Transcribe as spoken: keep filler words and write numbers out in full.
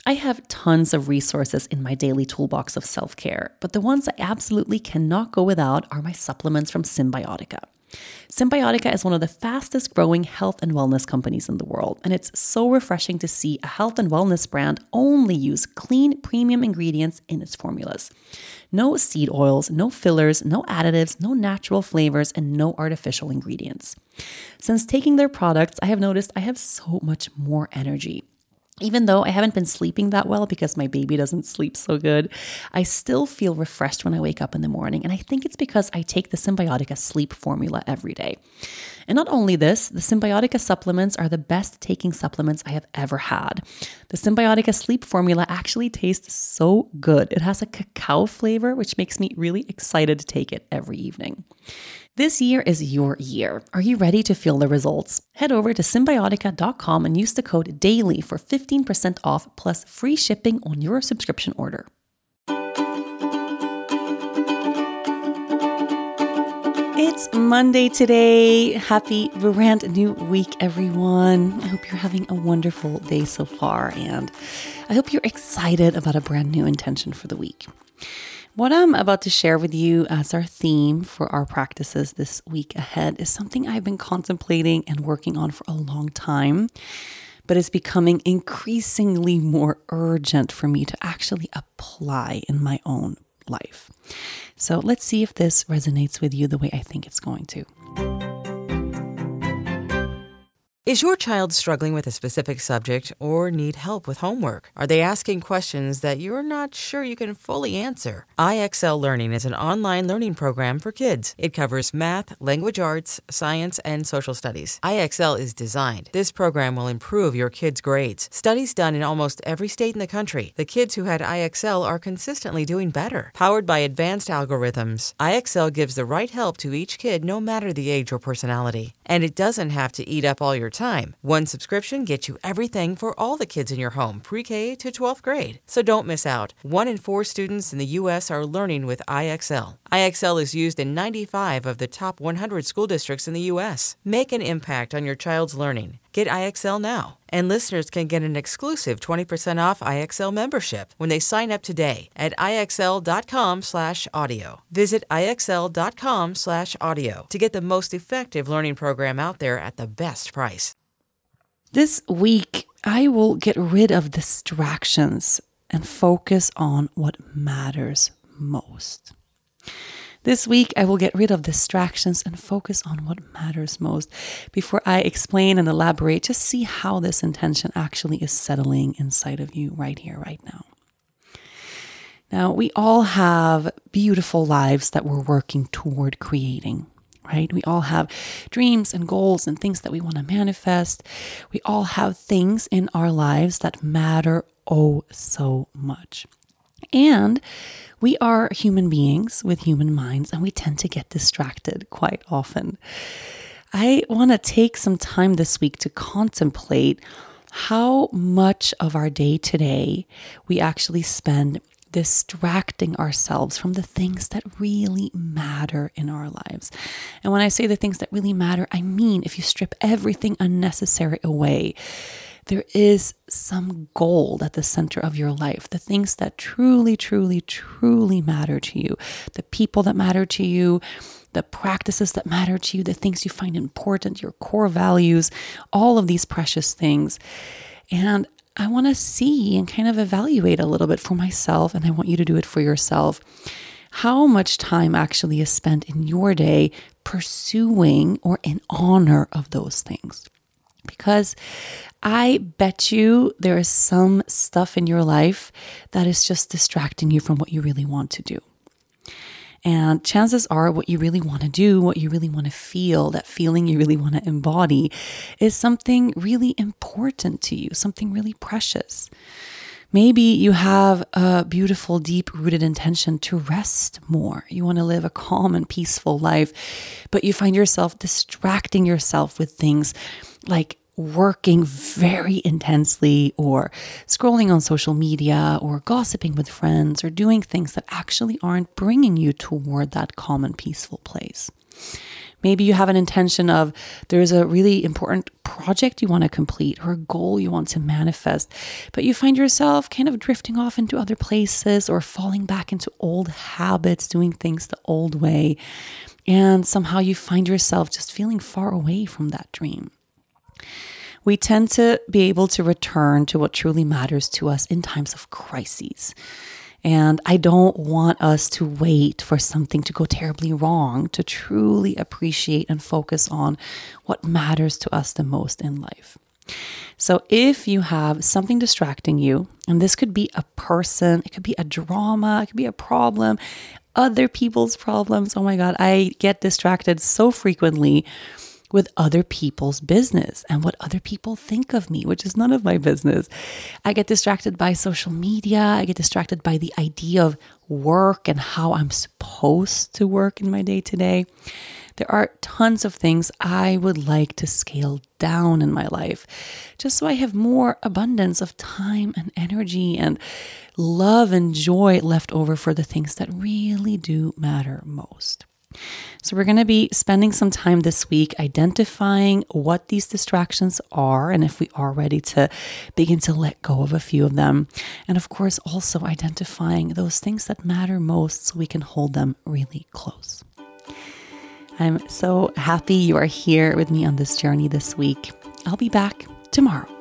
I have tons of resources in my daily toolbox of self-care, but the ones I absolutely cannot go without are my supplements from Cymbiotika. Cymbiotika is one of the fastest growing health and wellness companies in the world, and it's so refreshing to see a health and wellness brand only use clean, premium ingredients in its formulas. No seed oils, no fillers, no additives, no natural flavors, and no artificial ingredients. Since taking their products, I have noticed I have so much more energy. Even though I haven't been sleeping that well because my baby doesn't sleep so good, I still feel refreshed when I wake up in the morning. And I think it's because I take the Cymbiotika sleep formula every day. And not only this, the Cymbiotika supplements are the best taking supplements I have ever had. The Cymbiotika sleep formula actually tastes so good. It has a cacao flavor, which makes me really excited to take it every evening. This year is your year. Are you ready to feel the results? Head over to cymbiotika dot com and use the code DAILY for fifteen percent off plus free shipping on your subscription order. It's Monday today. Happy brand new week, everyone. I hope you're having a wonderful day so far, and I hope you're excited about a brand new intention for the week. What I'm about to share with you as our theme for our practices this week ahead is something I've been contemplating and working on for a long time, but it's becoming increasingly more urgent for me to actually apply in my own life. So let's see if this resonates with you the way I think it's going to. Is your child struggling with a specific subject or need help with homework? Are they asking questions that you're not sure you can fully answer? I X L Learning is an online learning program for kids. It covers math, language arts, science, and social studies. I X L is designed. This program will improve your kids' grades. Studies done in almost every state in the country. The kids who had I X L are consistently doing better. Powered by advanced algorithms, I X L gives the right help to each kid no matter the age or personality. And it doesn't have to eat up all your time. One subscription gets you everything for all the kids in your home, pre-K to twelfth grade. So don't miss out. One in four students in the U S are learning with I X L. I X L is used in ninety-five of the top one hundred school districts in the U S. Make an impact on your child's learning. Get I X L now. And listeners can get an exclusive twenty percent off I X L membership when they sign up today at IXL.com slash audio. Visit IXL.com slash audio to get the most effective learning program out there at the best price. This week, I will get rid of distractions and focus on what matters most. This week, I will get rid of distractions and focus on what matters most. Before I explain and elaborate, just see how this intention actually is settling inside of you right here, right now. Now, we all have beautiful lives that we're working toward creating, right? We all have dreams and goals and things that we want to manifest. We all have things in our lives that matter oh so much. And we are human beings with human minds, and we tend to get distracted quite often. I want to take some time this week to contemplate how much of our day today we actually spend distracting ourselves from the things that really matter in our lives. And when I say the things that really matter, I mean if you strip everything unnecessary away, there is some gold at the center of your life, the things that truly, truly, truly matter to you, the people that matter to you, the practices that matter to you, the things you find important, your core values, all of these precious things. And I want to see and kind of evaluate a little bit for myself, and I want you to do it for yourself, how much time actually is spent in your day pursuing or in honor of those things. Because I bet you there is some stuff in your life that is just distracting you from what you really want to do. And chances are what you really want to do, what you really want to feel, that feeling you really want to embody is something really important to you, something really precious. Maybe you have a beautiful, deep-rooted intention to rest more. You want to live a calm and peaceful life, but you find yourself distracting yourself with things like working very intensely or scrolling on social media or gossiping with friends or doing things that actually aren't bringing you toward that calm and peaceful place. Maybe you have an intention of there's a really important project you want to complete or a goal you want to manifest, but you find yourself kind of drifting off into other places or falling back into old habits, doing things the old way. And somehow you find yourself just feeling far away from that dream. We tend to be able to return to what truly matters to us in times of crises. And I don't want us to wait for something to go terribly wrong to truly appreciate and focus on what matters to us the most in life. So if you have something distracting you, and this could be a person, it could be a drama, it could be a problem, other people's problems. Oh my God, I get distracted so frequently with other people's business and what other people think of me, which is none of my business. I get distracted by social media. I get distracted by the idea of work and how I'm supposed to work in my day to day. There are tons of things I would like to scale down in my life, just so I have more abundance of time and energy and love and joy left over for the things that really do matter most. So we're going to be spending some time this week identifying what these distractions are and if we are ready to begin to let go of a few of them. And of course, also identifying those things that matter most so we can hold them really close. I'm so happy you are here with me on this journey this week. I'll be back tomorrow.